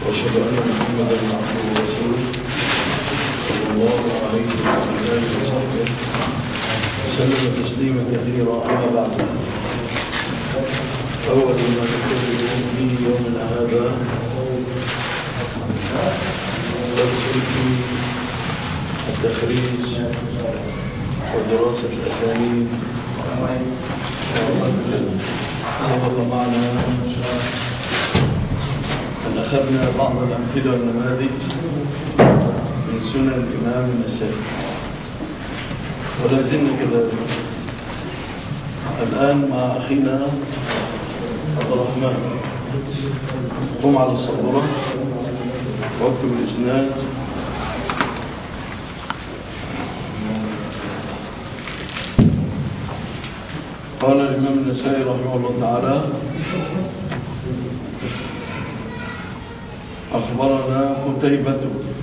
وأشهد أن محمدا عبده ورسوله صلى الله عليه وعلى آله وصحبه وسلم تسليما كثيرا. أما بعد، أول ما نبتدئ به يومنا هذا درس في التخريج ودراسة الأسانيد. سبق معنا أن أخذنا بعض الأمثلة والنماذج من سنن الإمام النسائي، ولا زلنا كذلك الآن مع أخينا عبد الرحمن. قم على السبورة واكتب الإسناد. قال الإمام النسائي رحمه الله تعالى: أخبرنا قتيبة.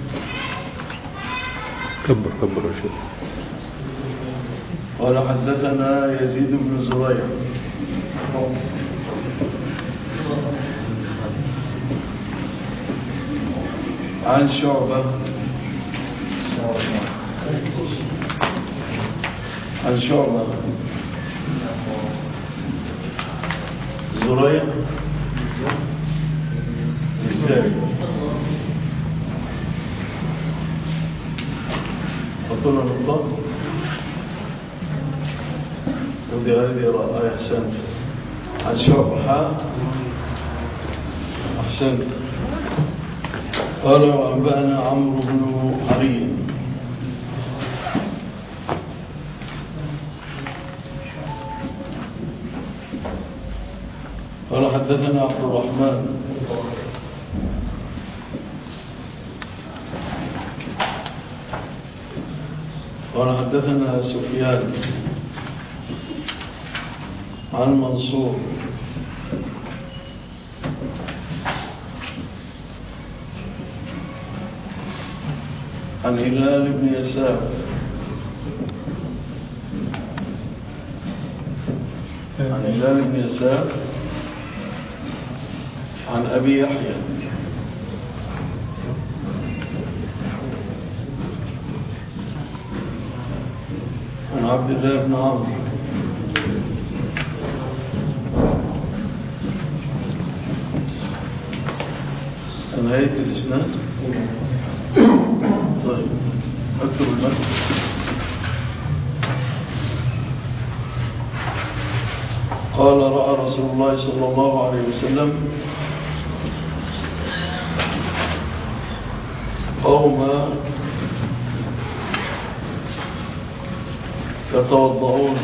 كبر يا شيخ. قال حدثنا يزيد بن زريع عن شعبة زريع الساري. حطونا نقطة ودي هذه رأي أحسن عن شعبة. أحسن. قال وأنبأنا عمرو بن حريم قال حدثنا عبد الرحمن قال حدثنا سفيان عن منصور عن هلال بن يسار عن أبي يحيى عن عبد الله بن عمرو نهاية الإسناد. طيب أكتب المتن. قال رأى رسول الله صلى الله عليه وسلم قوما يتوضؤون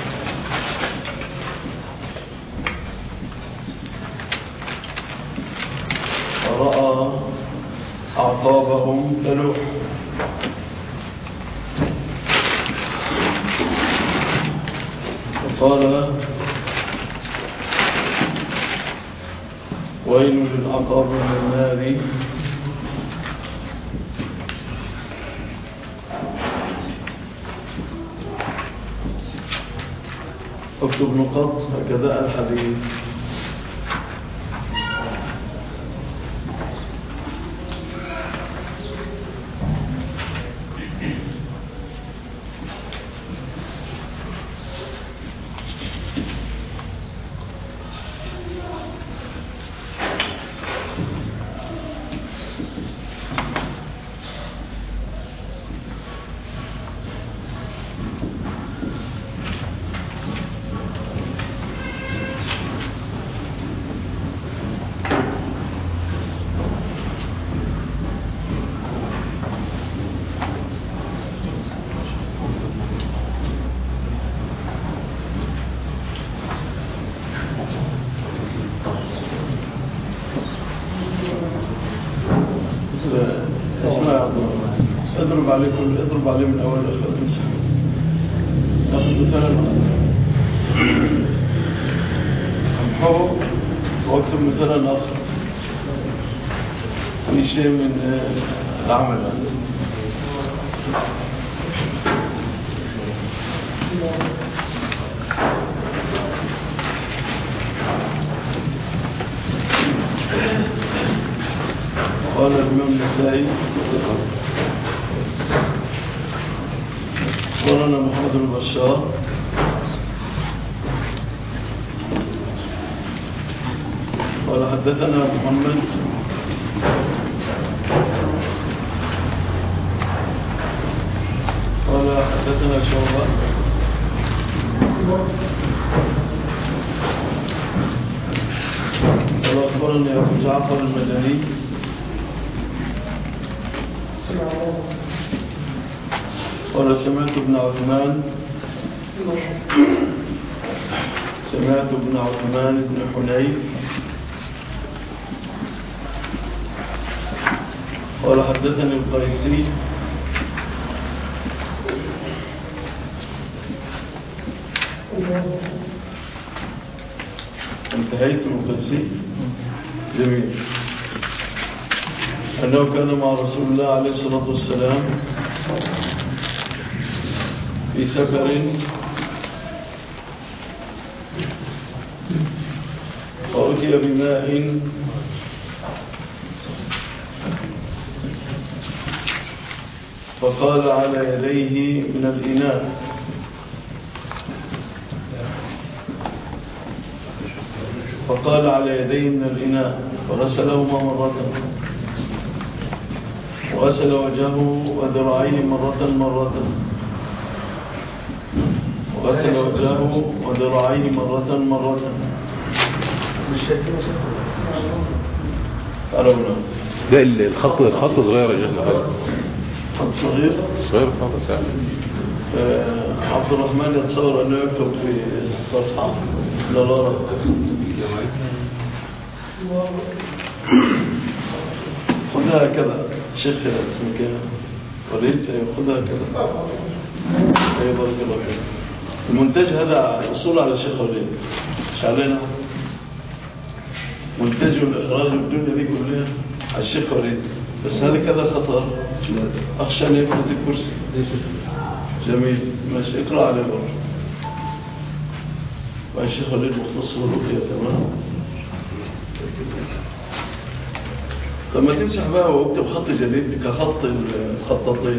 ورأى أعقابهم تلوح فقال ويل للعقاب من النار اكتب نقط هكذا الحديث. اضرب عليه من أول الأخير. ناخذ مثلا أمحوه واكتب مثلا آخر في شيء من العمل. قال الإمام النسائي أخبرنا محمد بن بشار قال حدثنا محمد قال حدثنا شعبة قال أخبرني أبو جعفر المدني قال سمعت ابن عثمان بن حنيف قال حدثني القيسي انتهيت القيسي جميل أنه كان مع رسول الله عليه الصلاة والسلام في سفر فأتي بماء فقال على يديه من الإناء فغسلهما مرة وغسل وجهه وذراعيه مرة وغسل وجهه وذراعيه مرة أرونا ده الخط صغير يا جهل خط صغير خالص يعني. عبد الرحمن يتصور أنه يكتب في الصفحة للورق خذها كذا شيخ اسمك وليد خذها كذا أي بارك الله فيك. المنتج هذا أصول على الشيخ وليد مش علينا منتج والإخراج والدنيا دي كلها على الشيخ وليد بس هذا كذا خطر أخشى أن يفرط الكرسي جميل ماشي اقرأ عليه برضه والشيخ وليد مختص بالرقية تمام. لما تمسح بقى واكتب خط جديد كخط الخطاطين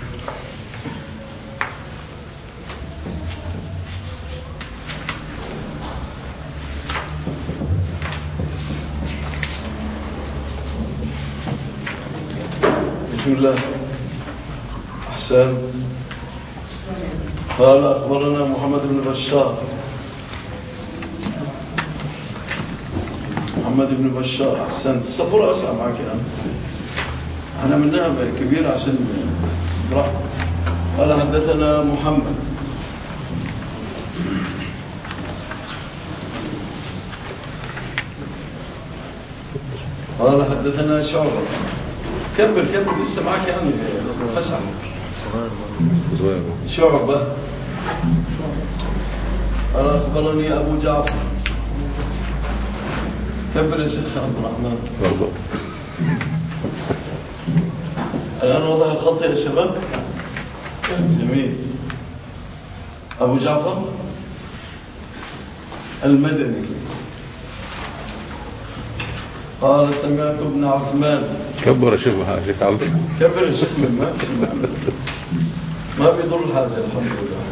بسم الله. أحسن. قال أخبرنا محمد بن بشار أحسن. الصفورة أسرع معك أنا منها كبيرة عشان براحة. قال حدثنا محمد قال حدثنا شعبة. كبر لسه معك يعني فسع شعبة. قال أخبرني أبو جعفر. كبر يا شيخ عبد الرحمن. الآن وضع الخط يا شباب. جميل. أبو جعفر المدني قال سمعت ابن عثمان. كبر يا شيخ عبد. كبر يا شيخ ما بيضر الحاجة الحمد لله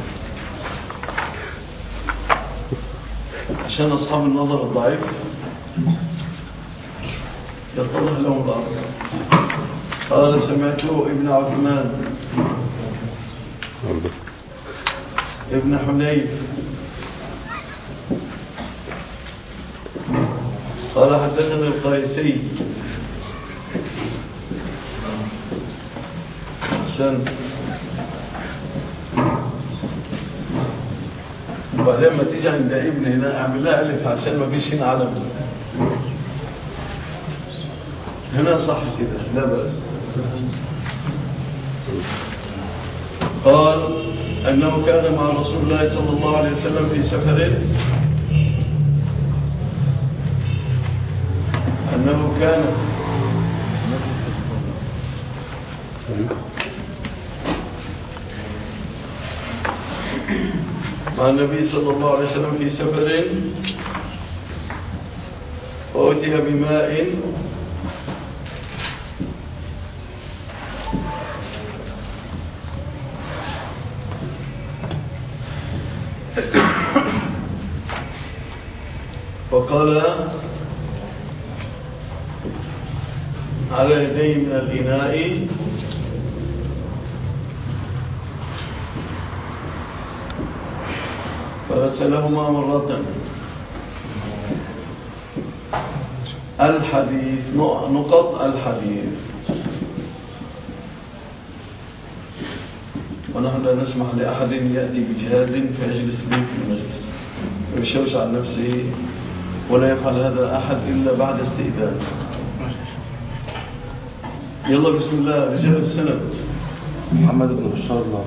عشان أصحاب النظر الضعيف يتضح لهم الأرض. قال سمعت ابن عثمان ابن حنيف قال حدثنا القيسي. أحسن. وبعدين ما تيجي عند ابن هنا اعمل لها ألف عشان ما فيش هنا علم. هنا صح كده لا بأس. قال أنه كان مع رسول الله صلى الله عليه وسلم في سفر. أنه كان مع النبي صلى الله عليه وسلم في سفر فأتي بماء وقال على يديه من الإناء فغسلهما مرة. الحديث نقط الحديث. ونحن لا نسمح لأحد يأتي بجهاز فيجلس به في المجلس ويشوش عن نفسه، ولا يفعل هذا أحد إلا بعد استئذان. يلا بسم الله. رجال السند. محمد بن بشار الله.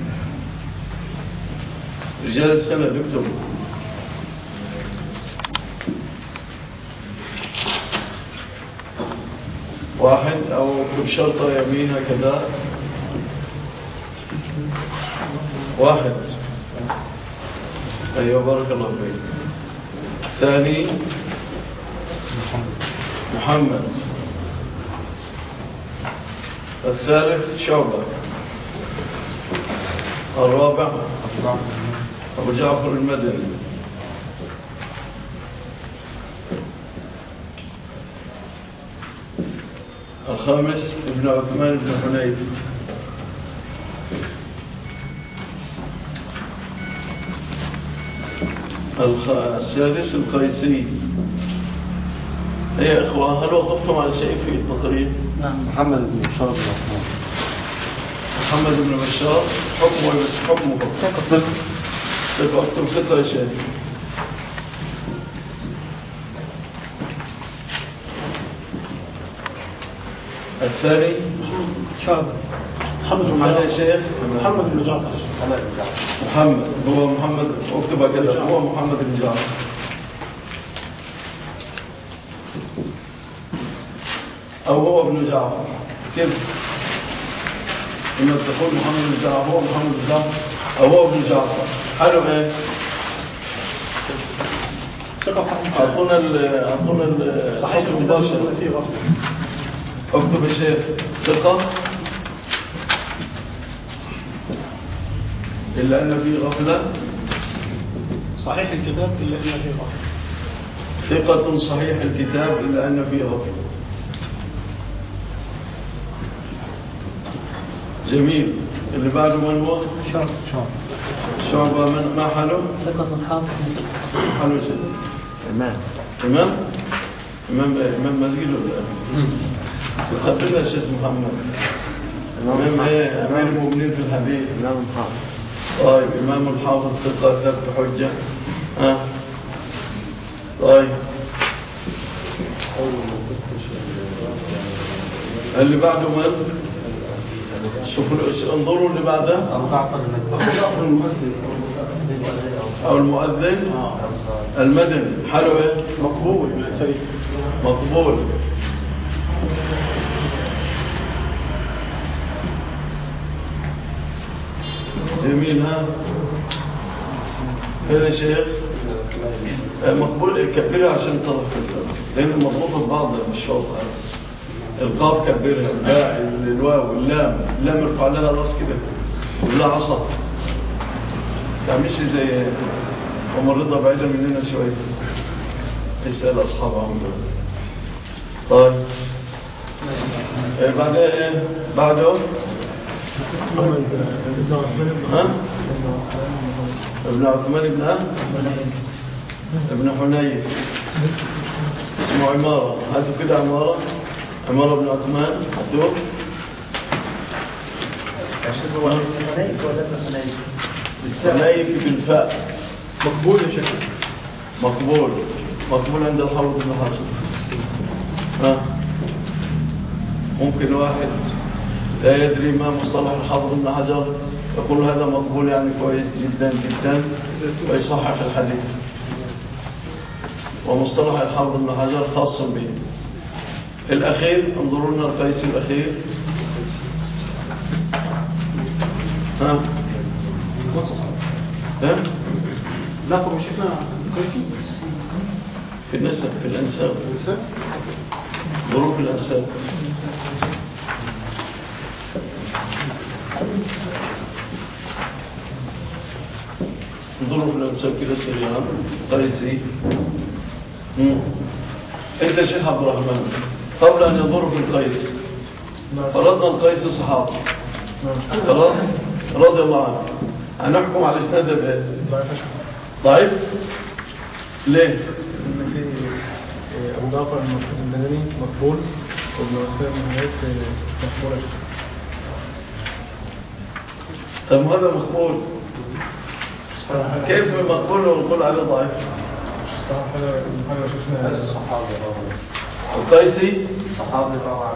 رجال السند اكتبوا. واحد أو بشرطة يمين هكذا. واحد. أيوة بارك الله فيك. ثاني محمد. الثالث شعبة. الرابع أبو جعفر المدني. الخامس ابن عثمان بن حنيف. السادس القيسي. يا إخوة هل وقفتم على شيء في التقريب؟ نعم. محمد بن بشار الله. محمد بن بشار. حكمه بس حكمه فقط. اكتب ثقة يا شيخ. الثاني شعبة. محمد يا شيخ. محمد بن جعفر. محمد هو محمد. اكتبها كده. هو محمد بن جعفر. أو هو ابن جعفر. كيف؟ إما تقول محمد بن جعفر هو محمد بن جعفر أو هو ابن جعفر. حلو إيه؟ أعطونا صحيح المباشر. اكتب يا شيخ. ثقة إلا أن فيه غفلة. صحيح الكتاب إلا أن فيه غفلة. ثقة صحيح الكتاب إلا أن فيه غفلة. جميل. اللي بعده من هو؟ شعبة. من ما حاله؟ ثقة حافظ. حاله شيء. إمام مسجد ولا تقبلنا الشيخ محمد. إمام إيه؟ أمير المؤمنين في الحديث. إمام الحافظ. طيب إمام الحافظ ثقة ثبت حجة. طيب اللي بعده من؟ شوفوا انظروا اللي بعده. أبو جعفر المؤذن. أو المؤذن المدني. حلو إيه؟ مقبول. مقبول. جميل. ها هذا شيخ مقبول. كبرها عشان تضغط لأن المضبوطة ببعض الشوط. القاف كبرها. الواو اللام ارفع لها راس كده ولا عصا. تعملش زي عمر رضا بعيدا مننا شوية. اسأل أصحابهم. طيب بعد ايه بعده؟ ابن عثمان ابن حنيف. اسمه عمارة. هاتوا كده عمارة بن عثمان. هاتوا حنيف بالفاء. مقبول يا شيخ. مقبول عند الحافظ بن حجر. ممكن واحد لا يدري ما مصطلح الحافظ بن حجر يقول هذا مقبول يعني كويس جدا جدا ويصحح الحديث. ومصطلح الحافظ بن حجر خاص به. الأخير انظروا لنا القيس الأخير. لا طبعا شفنا كويسين في النسب في الأنساب. ظروف الأنساب. ظروف الأنساب كده سريعا. قيسي انت شيخ عبد الرحمن قبل ان يضر في القيس فرضنا القيس صحابي خلاص رضي الله عنه هنحكم على الاسناد بايه؟ ضعيف ليه؟ ان في ابو جعفر المدني مقبول وابن عثمان بن حنيف مقبول. طب هذا مقبول كيف مقبول ونقول عليه ضعيف؟ القيسي صحابي طبعا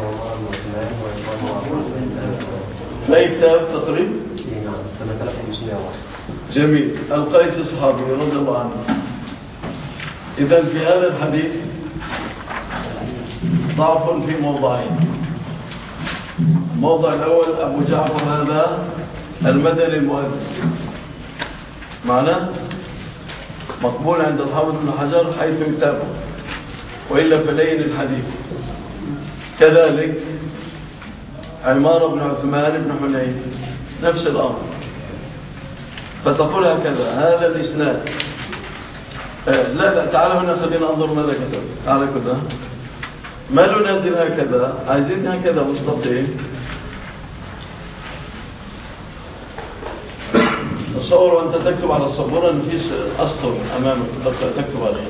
في أي كتاب تقريب؟ سنة 3501. جميل. القيسي صحابي رضي الله عنه. إذا في هذا الحديث ضعف في موضعين. الموضع الأول أبو جعفر هذا المدني المؤذن معناه مقبول عند الحافظ بن حجر حيث يتابع وإلا فلين الحديث. كذلك عمار بن عثمان بن حنيف نفس الأمر. فتقول هكذا هذا الإسناد لا تعال هنا خلينا انظر ماذا كتب. تعال كده ما له نازل هكذا عايزين هكذا مستقيم. تصور وانت تكتب على السبوره ان في اسطر امامك تكتب عليه.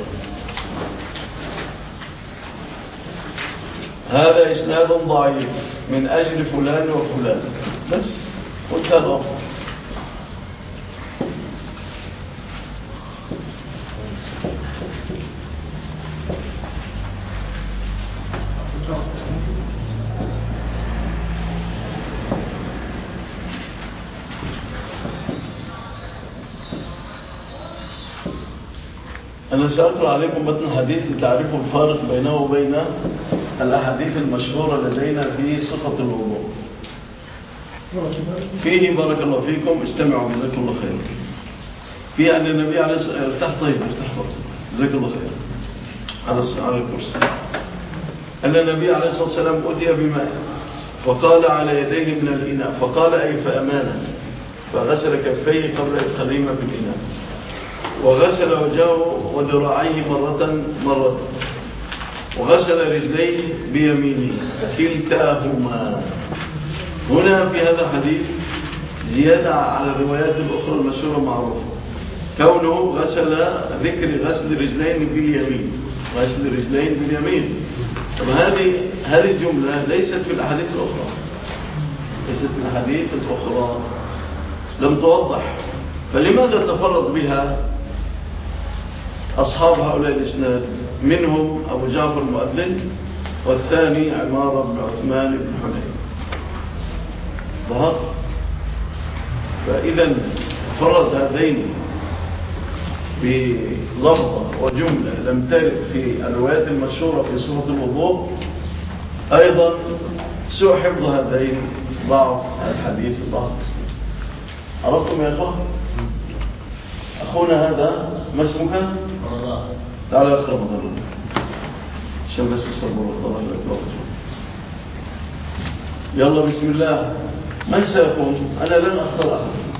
هذا اسناد ضعيف من اجل فلان وفلان بس قلت هذا الامر. أنا سأقرأ عليكم متن الحديث لتعرفوا الفارق بينه وبين الأحاديث المشهورة لدينا في صفة الوضوء. فيه بارك الله فيكم استمعوا جزاكم الله خير. فيه أن النبي عليه الصلاة والسلام ارتاح طيب ارتاح جزاك الله خير على الكرسي. أن النبي عليه الصلاة والسلام أتي بماء وقال على يديه من الإناء فقال أي فأمانة فغسل كفيه قبل إدخالهما في الإناء وغسل وجهه وذراعيه مرة وغسل رجليه بيمينه كلتاهما. هنا في هذا الحديث زيادة على الروايات الأخرى المشهورة معروفة كونه ذكر غسل رجلين باليمين غسل رجلين باليمين. طب هذه الجملة ليست في الأحاديث الأخرى ليست في الأحاديث الأخرى لم توضح. فلماذا تفرد بها أصحاب هؤلاء الإسناد منهم أبو جعفر المؤذن والثاني عمار بن عثمان بن حنيف ظهر. فإذا فرد هذين بلفظة وجملة لم ترد في الروايات المشهورة في صفة الوضوء. أيضا سوء حفظ هذين ضعف الحديث ضعف الإسناد. عرفتم يا أخوة؟ أخونا هذا ما اسمك؟ تعال يا أخي رمضان عشان بس الصبر والطلع. يلا بسم الله. من سيكون؟ أنا لن أختار أحد.